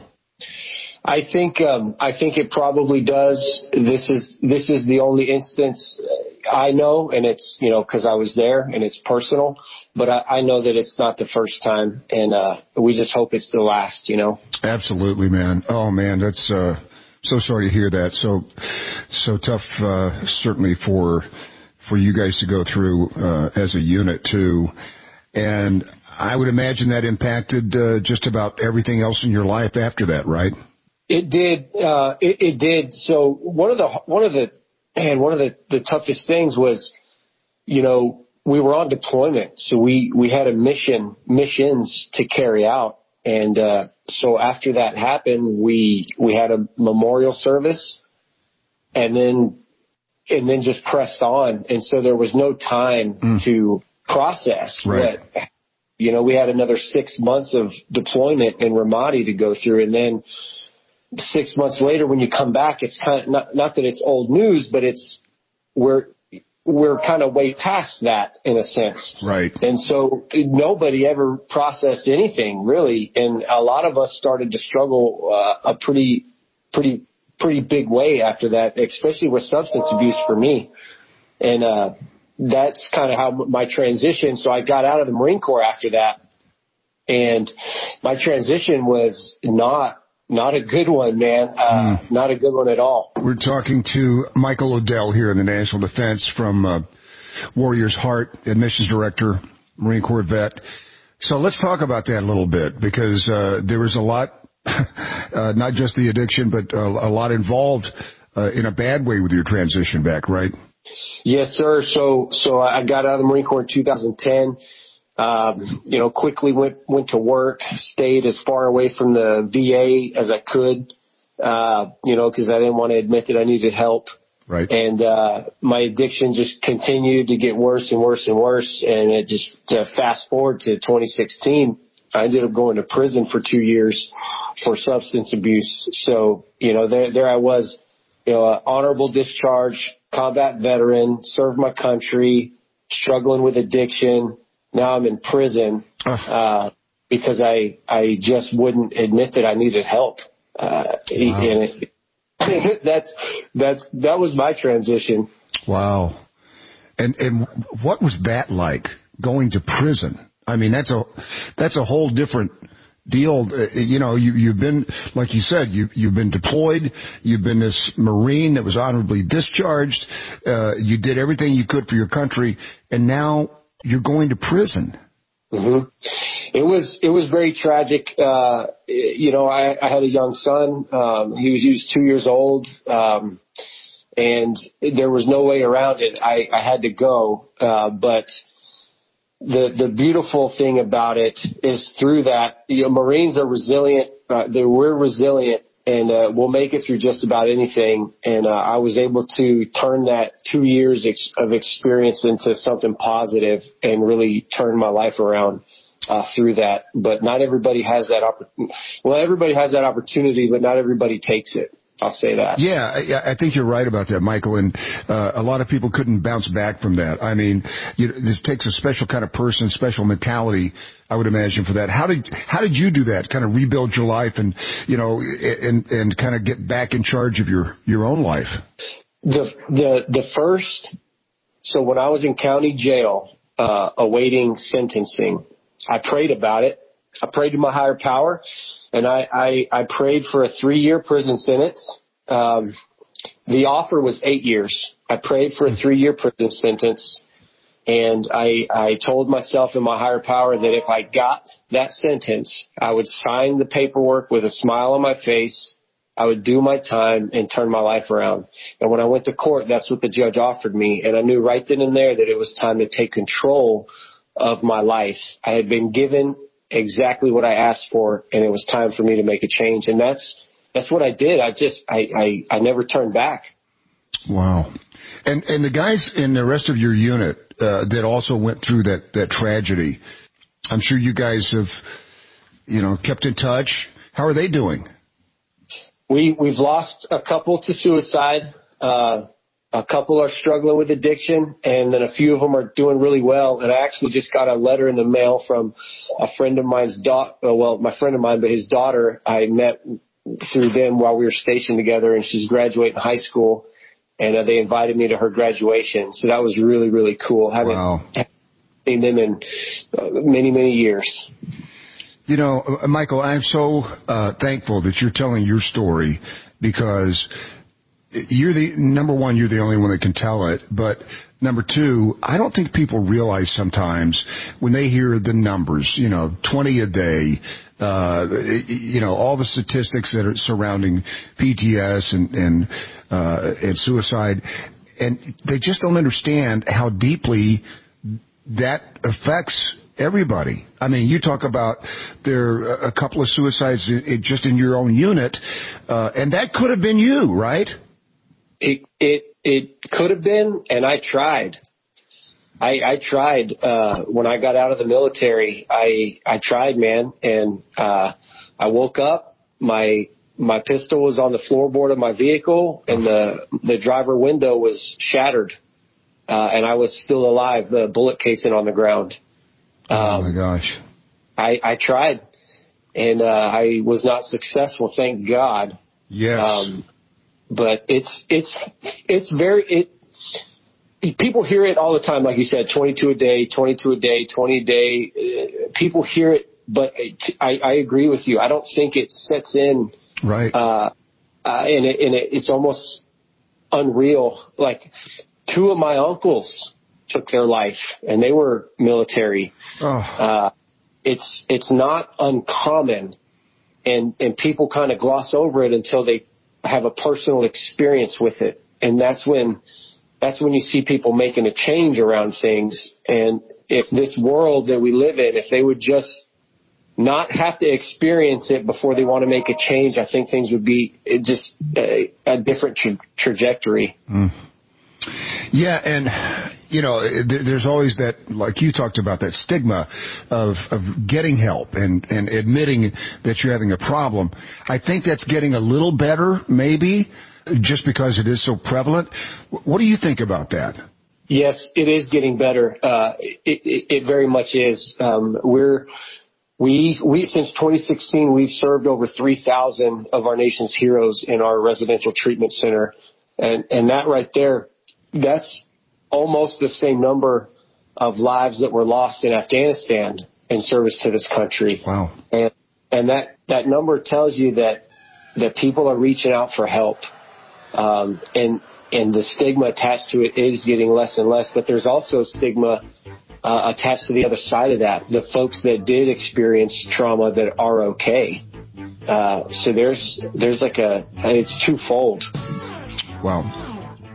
S25: I think um, I think it probably does. This is this is the only instance I know, and it's you know because I was there and it's personal. But I, I know that it's not the first time, and uh, we just hope it's the last. You know.
S5: Absolutely, man. Oh man, that's uh, so sorry to hear that. So so tough, uh, certainly for for you guys to go through uh, as a unit too. And I would imagine that impacted uh, just about everything else in your life after that, right?
S25: It did. Uh, it, it did. So one of the, one of the, man, one of the, the toughest things was, you know, we were on deployment. So we, we had a mission, missions to carry out. And, uh, so after that happened, we, we had a memorial service and then, and then just pressed on. And so there was no time mm. to process
S5: right.
S25: what, you know, we had another six months of deployment in Ramadi to go through. And then, six months later, when you come back, it's kind of not, not that it's old news, but it's we're we're kind of way past that in a sense.
S5: Right.
S25: And so nobody ever processed anything really, and a lot of us started to struggle uh, a pretty pretty pretty big way after that, especially with substance abuse for me. And uh, that's kind of how my transition. So I got out of the Marine Corps after that, and my transition was not. Not a good one, man. Uh, mm. Not a good one at all.
S5: We're talking to Michael Odell here in the National Defense from uh, Warriors Heart, Admissions Director, Marine Corps vet. So let's talk about that a little bit because uh, there was a lot, uh, not just the addiction, but uh, a lot involved uh, in a bad way with your transition back, right?
S25: Yes, sir. So, so I got out of the Marine Corps in two thousand ten. Um, you know, quickly went, went to work, stayed as far away from the V A as I could, uh, you know, cause I didn't want to admit that I needed help.
S5: Right.
S25: And, uh, my addiction just continued to get worse and worse and worse. And it just, to fast forward to twenty sixteen, I ended up going to prison for two years for substance abuse. So, you know, there, there I was, you know, uh, honorable discharge, combat veteran, served my country, struggling with addiction. Now I'm in prison, uh, because I, I just wouldn't admit that I needed help. Uh, wow. and it, that's, that's, that was my transition.
S5: Wow. And, and what was that like going to prison? I mean, that's a, that's a whole different deal. Uh, you know, you, you've been, like you said, you, you've been deployed. You've been this Marine that was honorably discharged. Uh, you did everything you could for your country. And now, you're going to prison.
S25: Mm-hmm. It was, it was very tragic. Uh, you know, I, I had a young son. Um, he was, he was two years old. Um, and there was no way around it. I, I had to go, uh, but the the beautiful thing about it is through that, you know, Marines are resilient. Uh, they we're resilient, and uh, we'll make it through just about anything. And uh, I was able to turn that two years ex- of experience into something positive and really turn my life around uh, through that. But not everybody has that opportunity. Well, everybody has that opportunity, but not everybody takes it. I'll say that.
S5: Yeah, I, I think you're right about that, Michael. And uh, a lot of people couldn't bounce back from that. I mean, you know, this takes a special kind of person, special mentality, I would imagine, for that. How did how did you do that? Kind of rebuild your life and, you know, and and kind of get back in charge of your your own life.
S25: The the the first. So when I was in county jail, uh, awaiting sentencing, I prayed about it. I prayed to my higher power, and I, I, I prayed for a three-year prison sentence. Um, the offer was eight years. I prayed for a three-year prison sentence, and I, I told myself and my higher power that if I got that sentence, I would sign the paperwork with a smile on my face. I would do my time and turn my life around. And when I went to court, that's what the judge offered me, and I knew right then and there that it was time to take control of my life. I had been given exactly what I asked for, and it was time for me to make a change. And that's, that's what I did. I just, I, I, I never turned back.
S5: Wow. And, and the guys in the rest of your unit, uh, that also went through that, that tragedy, I'm sure you guys have, you know, kept in touch. How are they doing?
S25: We, we've lost a couple to suicide. Uh, A couple are struggling with addiction, and then a few of them are doing really well. And I actually just got a letter in the mail from a friend of mine's daughter. Well, my friend of mine, but his daughter, I met through them while we were stationed together, and she's graduating high school, and uh, they invited me to her graduation. So that was really, really cool. Having
S5: wow.
S25: seen them in uh, many, many years.
S5: You know, Michael, I'm so uh, thankful that you're telling your story, because you're the number one, you're the only one that can tell it. But number two, I don't think people realize sometimes when they hear the numbers, you know, twenty a day, uh, you know, all the statistics that are surrounding P T S and, and, uh, and suicide, and they just don't understand how deeply that affects everybody. I mean, you talk about there are a couple of suicides in, in, just in your own unit, uh, and that could have been you, right?
S25: It it it could have been, and I tried. I, I tried uh, when I got out of the military. I I tried, man, and uh, I woke up. My my pistol was on the floorboard of my vehicle, and the the driver window was shattered, uh, and I was still alive. The bullet casing on the ground. Um,
S5: oh my gosh!
S25: I I tried, and uh, I was not successful. Thank God.
S5: Yes. Um,
S25: But it's, it's, it's very, it, people hear it all the time. Like you said, twenty-two a day, twenty-two a day, twenty a day. Uh, people hear it, but it, I, I agree with you. I don't think it sets in.
S5: Right.
S25: Uh, uh, and it, and it, it's almost unreal. Like two of my uncles took their life, and they were military.
S5: Oh.
S25: Uh, it's, it's not uncommon, and, and people kind of gloss over it until they have a personal experience with it. And that's when, that's when you see people making a change around things. And if this world that we live in, if they would just not have to experience it before they want to make a change, I think things would be just a, a different tra- trajectory.
S5: Mm. Yeah. And, you know, there's always that, like you talked about, that stigma of, of getting help and, and admitting that you're having a problem. I think that's getting a little better, maybe, just because it is so prevalent. What do you think about that?
S25: Yes, it is getting better. Uh, it, it, it very much is. Um, we're, we, we, since twenty sixteen, we've served over three thousand of our nation's heroes in our residential treatment center. And, and that right there, that's almost the same number of lives that were lost in Afghanistan in service to this country.
S5: Wow.
S25: And, and that, that number tells you that, that people are reaching out for help. Um, and, and the stigma attached to it is getting less and less, but there's also stigma, uh, attached to the other side of that. The folks that did experience trauma that are okay. Uh, so there's, there's like a, it's twofold.
S5: Wow.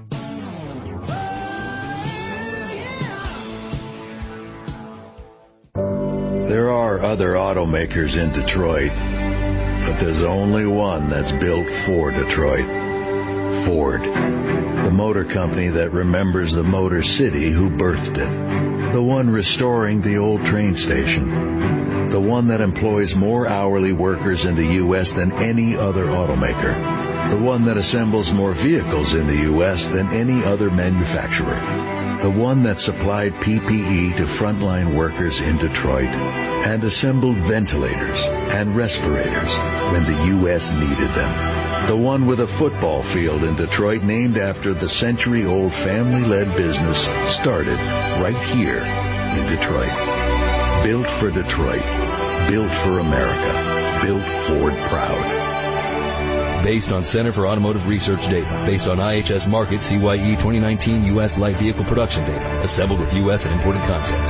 S8: There are other automakers in Detroit, but there's only one that's built for Detroit. Ford. The motor company that remembers the Motor City who birthed it. The one restoring the old train station. The one that employs more hourly workers in the U S than any other automaker. The one that assembles more vehicles in the U S than any other manufacturer. The one that supplied P P E to frontline workers in Detroit and assembled ventilators and respirators when the U S needed them. The one with a football field in Detroit named after the century-old family-led business started right here in Detroit. Built for Detroit. Built for America. Built Ford proud.
S9: Based on Center for Automotive Research data. Based on I H S Market C Y E twenty nineteen U S light vehicle production data. Assembled with U S and imported content.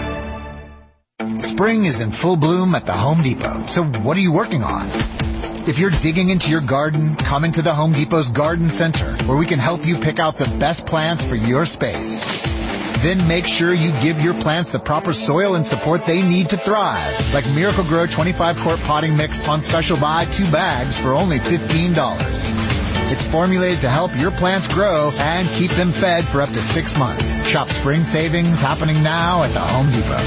S2: Spring is in full bloom at the Home Depot. So what are you working on? If you're digging into your garden, come into the Home Depot's Garden Center, where we can help you pick out the best plants for your space. Then make sure you give your plants the proper soil and support they need to thrive, like Miracle-Gro twenty-five quart potting mix on special buy, two bags for only fifteen dollars. It's formulated to help your plants grow and keep them fed for up to six months. Shop spring savings happening now at the Home Depot.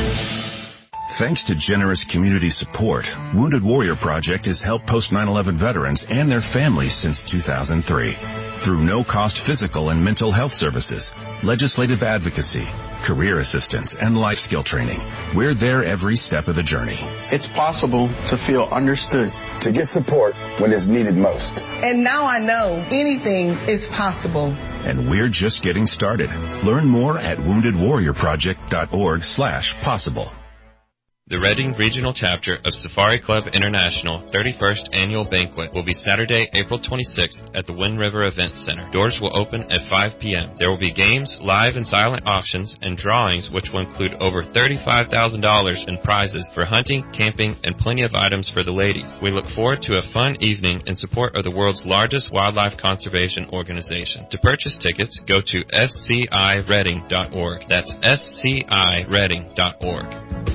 S10: Thanks to generous community support, Wounded Warrior Project has helped post nine eleven veterans and their families since two thousand three. Through no-cost physical and mental health services, legislative advocacy, career assistance, and life skill training, we're there every step of the journey.
S11: It's possible to feel understood.
S12: To get support when it's needed most.
S13: And now I know anything is possible.
S10: And we're just getting started. Learn more at wounded warrior project dot org slash possible.
S3: The Reading Regional Chapter of Safari Club International thirty-first Annual Banquet will be Saturday, April twenty-sixth at the Wind River Events Center. Doors will open at five p.m. There will be games, live and silent auctions, and drawings which will include over thirty-five thousand dollars in prizes for hunting, camping, and plenty of items for the ladies. We look forward to a fun evening in support of the world's largest wildlife conservation organization. To purchase tickets, go to s c i reading dot org. That's s c i reading dot org.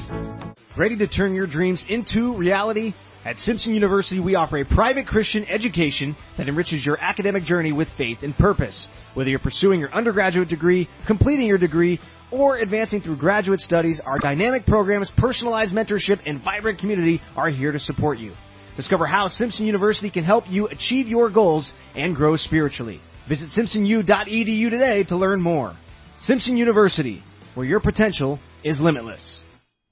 S4: Ready to turn your dreams into reality? At Simpson University, we offer a private Christian education that enriches your academic journey with faith and purpose. Whether you're pursuing your undergraduate degree, completing your degree, or advancing through graduate studies, our dynamic programs, personalized mentorship, and vibrant community are here to support you. Discover how Simpson University can help you achieve your goals and grow spiritually. Visit simpson u dot e d u today to learn more. Simpson University, where your potential is limitless.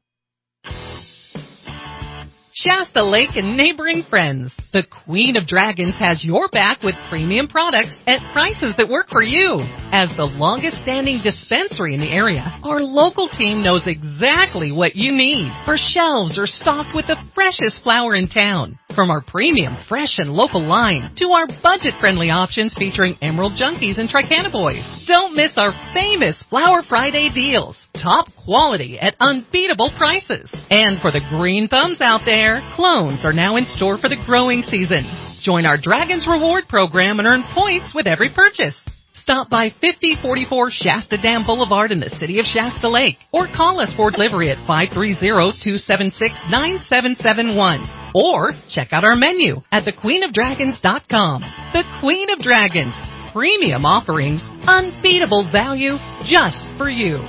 S6: Shasta Lake and neighboring friends. The Queen of Dragons has your back with premium products at prices that work for you. As the longest-standing dispensary in the area, our local team knows exactly what you need. Our shelves are stocked with the freshest flower in town. From our premium, fresh, and local line to our budget-friendly options featuring Emerald Junkies and Tricannabis. Don't miss our famous Flower Friday deals. Top quality at unbeatable prices. And for the green thumbs out there, clones are now in store for the growing season. Join our Dragons Reward program and earn points with every purchase. Stop by fifty forty-four Shasta Dam Boulevard in the city of Shasta Lake or call us for delivery at five three zero, two seven six, nine seven seven one. Or check out our menu at the queen of dragons dot com. The Queen of Dragons. Premium offerings, unbeatable value just for you.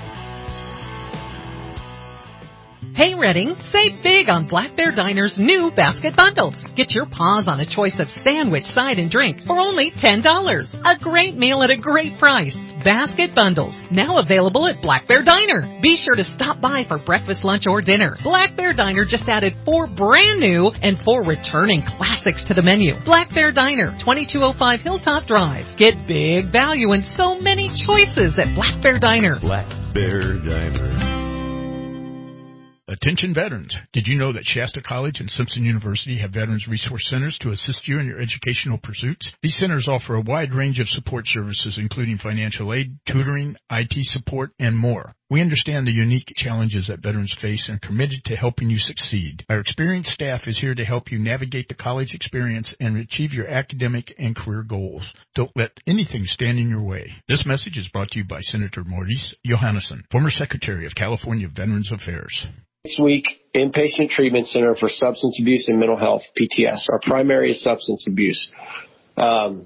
S6: Hey Reading, save big on Black Bear Diner's new basket bundles. Get your paws on a choice of sandwich, side, and drink for only ten dollars. A great meal at a great price. Basket bundles, now available at Black Bear Diner. Be sure to stop by for breakfast, lunch, or dinner. Black Bear Diner just added four brand new and four returning classics to the menu. Black Bear Diner, twenty-two oh five Hilltop Drive. Get big value and so many choices at Black Bear Diner.
S8: Black Bear Diner.
S16: Attention veterans. Did you know that Shasta College and Simpson University have Veterans Resource Centers to assist you in your educational pursuits? These centers offer a wide range of support services, including financial aid, tutoring, I T support, and more. We understand the unique challenges that veterans face and are committed to helping you succeed. Our experienced staff is here to help you navigate the college experience and achieve your academic and career goals. Don't let anything stand in your way. This message is brought to you by Senator Maurice Johannesson, former Secretary of California Veterans Affairs.
S25: Next week, Inpatient Treatment Center for Substance Abuse and Mental Health, P T S. Our primary is substance abuse. Um,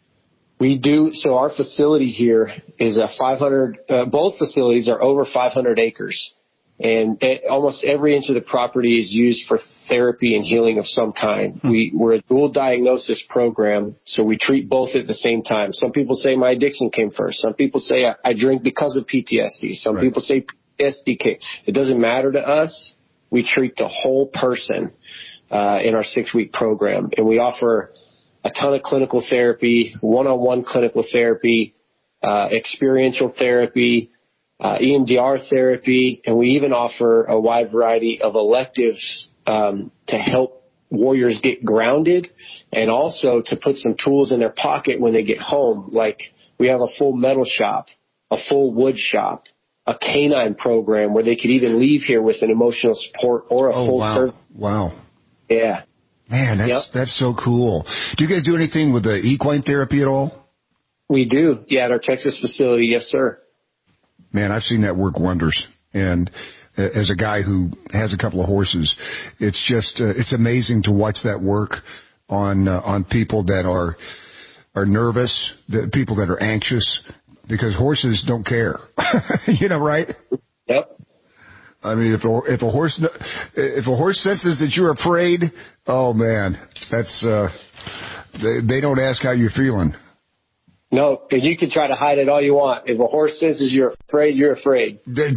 S25: we do, so our facility here is a five hundred, uh, both facilities are over five hundred acres. And it, almost every inch of the property is used for therapy and healing of some kind. We, we're a dual diagnosis program, so we treat both at the same time. Some people say my addiction came first. Some people say I, I drink because of P T S D. Some right. people say P T S D came. It doesn't matter to us. We treat the whole person uh, in our six-week program, and we offer a ton of clinical therapy, one-on-one clinical therapy, uh, experiential therapy, uh, E M D R therapy, and we even offer a wide variety of electives um, to help warriors get grounded and also to put some tools in their pocket when they get home. Like we have a full metal shop, a full wood shop, a canine program where they could even leave here with an emotional support or a
S5: oh,
S25: full
S5: wow.
S25: service.
S5: Wow.
S25: Yeah.
S5: Man, that's yep. that's so cool. Do you guys do anything with the equine therapy at all?
S25: We do. Yeah, at our Texas facility, yes, sir.
S5: Man, I've seen that work wonders. And as a guy who has a couple of horses, it's just uh, it's amazing to watch that work on uh, on people that are are nervous, the people that are anxious, because horses don't care. You know, right?
S25: Yep.
S5: I mean, if a, if a horse if a horse senses that you're afraid, oh man, that's uh, they, they don't ask how you're feeling.
S25: No, because you can try to hide it all you want. If a horse senses you're afraid, you're afraid.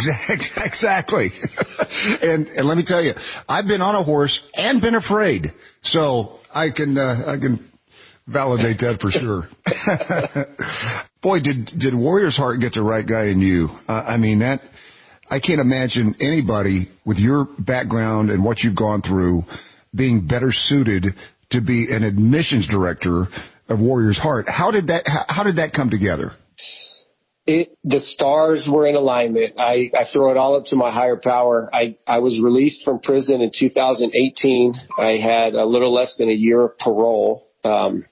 S5: Exactly. and and let me tell you, I've been on a horse and been afraid, so I can uh, I can validate that for sure. Boy, did did Warrior's Heart get the right guy in you? Uh, I mean that. I can't imagine anybody with your background and what you've gone through being better suited to be an admissions director of Warrior's Heart. How did that, how did that come together?
S25: It, the stars were in alignment. I, I throw it all up to my higher power. I, I was released from prison in two thousand eighteen. I had a little less than a year of parole. Um,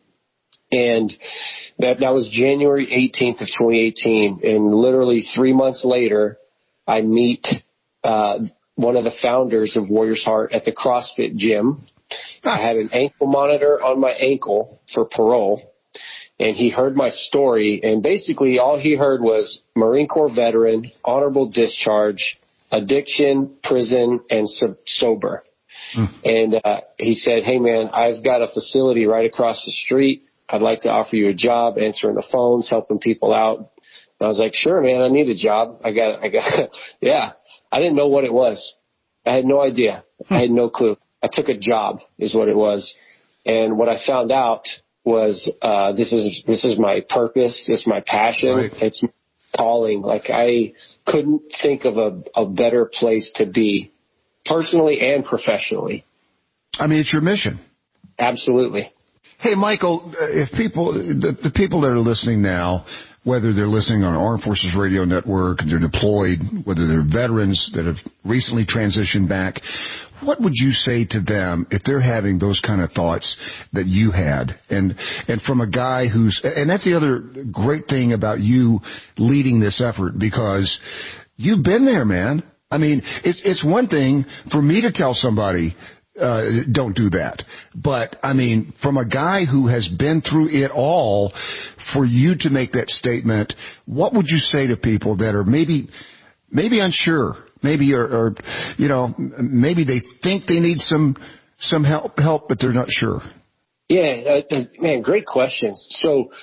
S25: and that, that was January eighteenth of twenty eighteen. And literally three months later, I meet uh, one of the founders of Warrior's Heart at the CrossFit gym. I had an ankle monitor on my ankle for parole, and he heard my story, and basically all he heard was Marine Corps veteran, honorable discharge, addiction, prison, and so- sober. Mm. And uh, he said, hey, man, I've got a facility right across the street. I'd like to offer you a job answering the phones, helping people out. I was like, sure, man, I need a job. I got, I got, yeah. I didn't know what it was. I had no idea. I had no clue. I took a job is what it was. And what I found out was, uh, this is, this is my purpose. This is my passion. Right. It's my calling. Like I couldn't think of a, a better place to be personally and professionally.
S5: I mean, it's your mission.
S25: Absolutely.
S5: Hey, Michael, if people, the, the people that are listening now, whether they're listening on Armed Forces Radio Network, they're deployed, whether they're veterans that have recently transitioned back, what would you say to them if they're having those kind of thoughts that you had? And and from a guy who's, and that's the other great thing about you leading this effort, because you've been there, man. I mean, it's it's one thing for me to tell somebody, Uh, don't do that. But, I mean, from a guy who has been through it all, for you to make that statement, what would you say to people that are maybe, maybe unsure, maybe, or, or you know, maybe they think they need some, some help, help, but they're not sure?
S25: Yeah, uh, man, great questions. So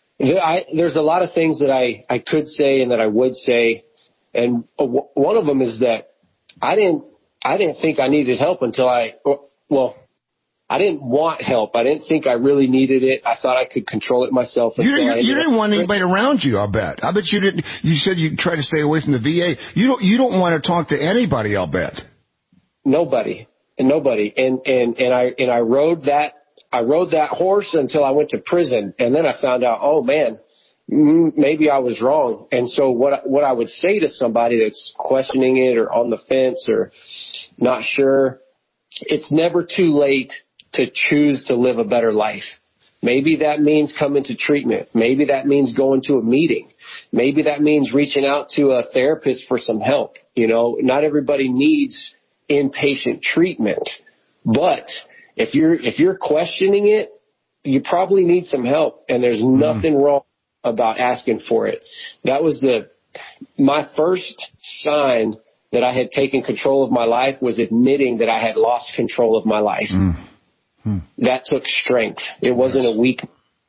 S25: I, there's a lot of things that I, I could say and that I would say. And w- one of them is that I didn't, I didn't think I needed help until I, well, I didn't want help. I didn't think I really needed it. I thought I could control it myself.
S5: You, you, you didn't want anybody around you, I bet. I bet you didn't. You said you try to stay away from the V A. You don't, you don't want to talk to anybody, I'll bet.
S25: Nobody. And nobody. And, and, and I, and I rode that, I rode that horse until I went to prison. And then I found out, oh man, maybe I was wrong. And so what, what I would say to somebody that's questioning it or on the fence or not sure, it's never too late to choose to live a better life. Maybe that means coming to treatment. Maybe that means going to a meeting. Maybe that means reaching out to a therapist for some help. You know, not everybody needs inpatient treatment, but if you're, if you're questioning it, you probably need some help, and there's nothing mm. wrong about asking for it. That was the, my first sign that I had taken control of my life was admitting that I had lost control of my life. Mm. Hmm. That took strength. It wasn't a weak.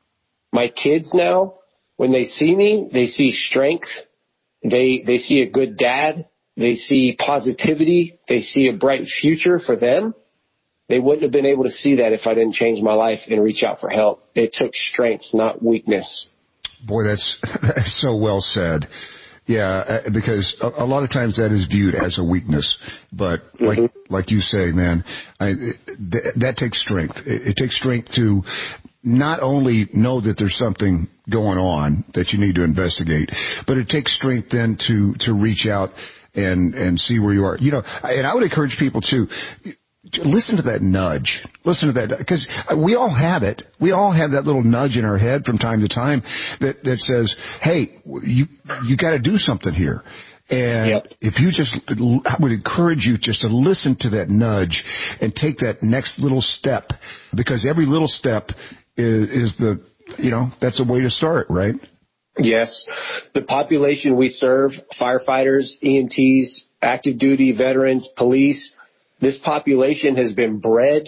S25: My kids now, when they see me, they see strength. They, they see a good dad. They see positivity. They see a bright future for them. They wouldn't have been able to see that if I didn't change my life and reach out for help. It took strength, not weakness.
S5: Boy, that's, that's so well said. Yeah, because a, a lot of times that is viewed as a weakness, but like mm-hmm. like you say, man, I, th- that takes strength. It, it takes strength to not only know that there's something going on that you need to investigate, but it takes strength then to to reach out and and see where you are. You know, and I would encourage people to listen to that nudge. Listen to that, because we all have it. We all have that little nudge in our head from time to time that, that says, hey, you you got to do something here. And yep. if you just, I would encourage you just to listen to that nudge and take that next little step, because every little step is, is the, you know, that's a way to start, right?
S25: Yes. The population we serve, firefighters, E M Ts, active duty veterans, police, this population has been bred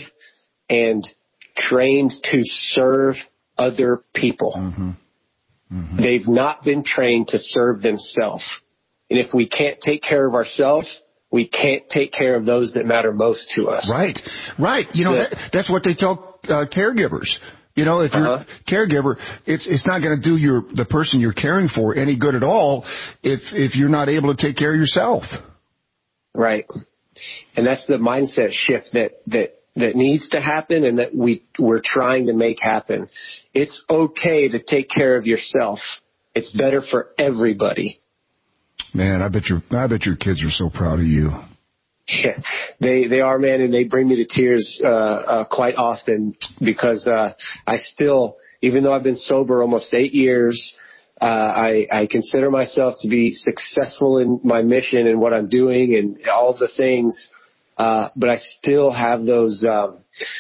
S25: and trained to serve other people. Mm-hmm. Mm-hmm. They've not been trained to serve themselves. And if we can't take care of ourselves, we can't take care of those that matter most to us.
S5: Right, right. You know, yeah. that, that's what they tell uh, caregivers. You know, if you're uh-huh. a caregiver, it's it's not going to do your the person you're caring for any good at all if if you're not able to take care of yourself.
S25: Right. And that's the mindset shift that, that, that needs to happen and that we, we're trying to make happen. It's okay to take care of yourself. It's better for everybody.
S5: Man, I bet your, I bet your kids are so proud of you.
S25: Yeah, they, they are, man. And they bring me to tears, uh, uh, quite often because, uh, I still, even though I've been sober almost eight years, Uh, I, I consider myself to be successful in my mission and what I'm doing and all the things. Uh, but I still have those, um,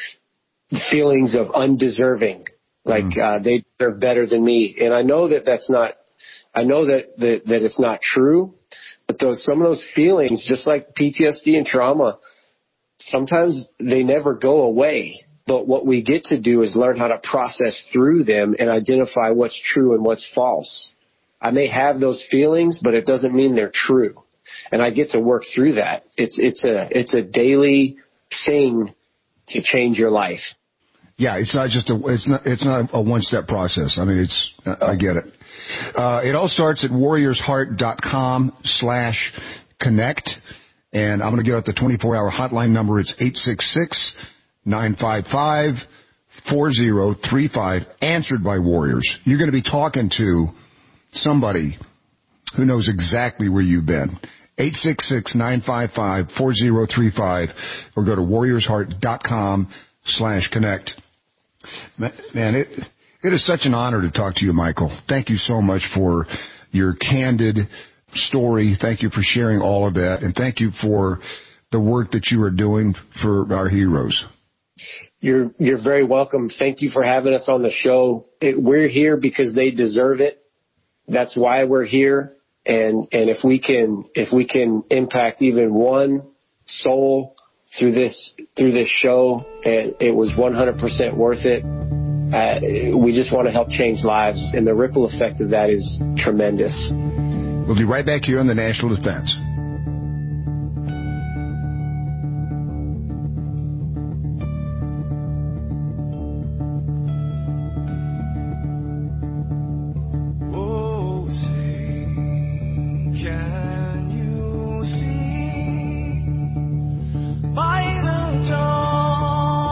S25: feelings of undeserving, like, mm. uh, they are better than me. And I know that that's not, I know that, that, that it's not true, but those, some of those feelings, just like P T S D and trauma, sometimes they never go away. But what we get to do is learn how to process through them and identify what's true and what's false. I may have those feelings, but it doesn't mean they're true. And I get to work through that. It's, it's a, it's a daily thing to change your life.
S5: Yeah. It's not just a, it's not, it's not a one step process. I mean, it's, I get it. Uh, it all starts at warriorsheart.com slash connect. And I'm going to give out the twenty-four hour hotline number. It's eight six six, nine five five, four zero three five, answered by Warriors. You're going to be talking to somebody who knows exactly where you've been. eight six six, nine five five, four zero three five, or go to warriorsheart.com slash connect. Man, it, it is such an honor to talk to you, Michael. Thank you so much for your candid story. Thank you for sharing all of that. And thank you for the work that you are doing for our heroes.
S25: You're, you're very welcome. Thank you for having us on the show. It, we're here because they deserve it. That's why we're here. And, and if we can, if we can impact even one soul through this, through this show, and it was one hundred percent worth it. Uh, we just want to help change lives, and the ripple effect of that is tremendous.
S5: We'll be right back here on the National Defense.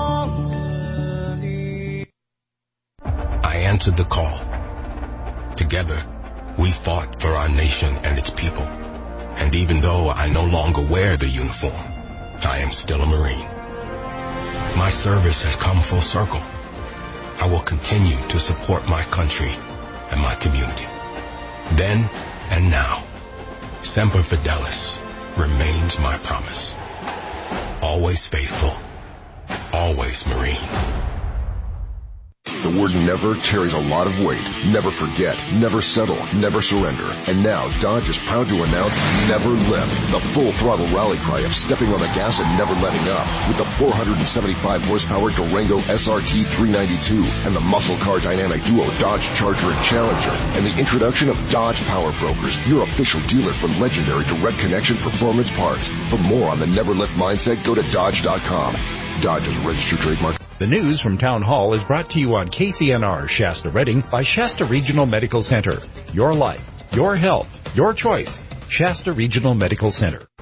S7: The call to Together, we fought for our nation and its people. And even though I no longer wear the uniform, I am still a Marine. My service has come full circle. I will continue to support my country and my community. Then and now, Semper Fidelis remains my promise. Always faithful, always Marine.
S14: The word never carries a lot of weight. Never forget, never settle, never surrender. And now, Dodge is proud to announce Never Lift, the full-throttle rally cry of stepping on the gas and never letting up. With the four hundred seventy-five horsepower Durango S R T three ninety-two and the muscle car dynamic duo Dodge Charger and Challenger, and the introduction of Dodge Power Brokers, your official dealer for legendary direct connection performance parts. For more on the Never Lift mindset, go to Dodge dot com. Dodge is a registered trademark.
S15: The news from Town Hall is brought to you on K C N R Shasta Redding by Shasta Regional Medical Center. Your life, your health, your choice. Shasta Regional Medical Center.